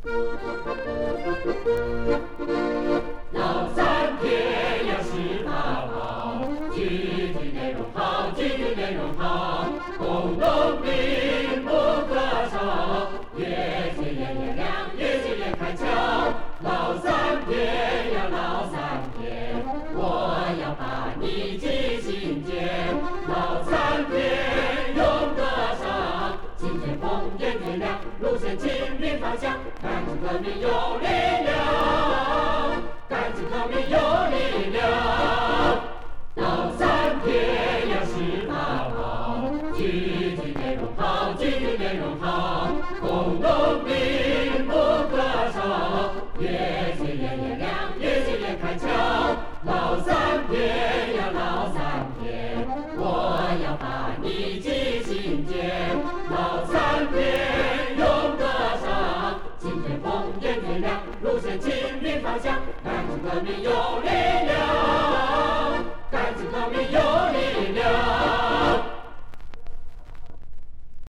老三天要是发好，具体内容好，具体内容好，工农兵不可少，越结越亮，越结越开窍。老三天呀，老三天，我要把你记心间。老三天用得上，金剑锋，眼睛亮，路线清，明方向，干净革命有力量，干净革命有力量。老三天要是发好，具体内容好，具体内容好，工农兵不可少，越结越亮，越结越开窍。老三天呀，老三天，我要把你记心间。老三天用得上，金剑锋，眼睛亮，路线清，明方向，干净革命有力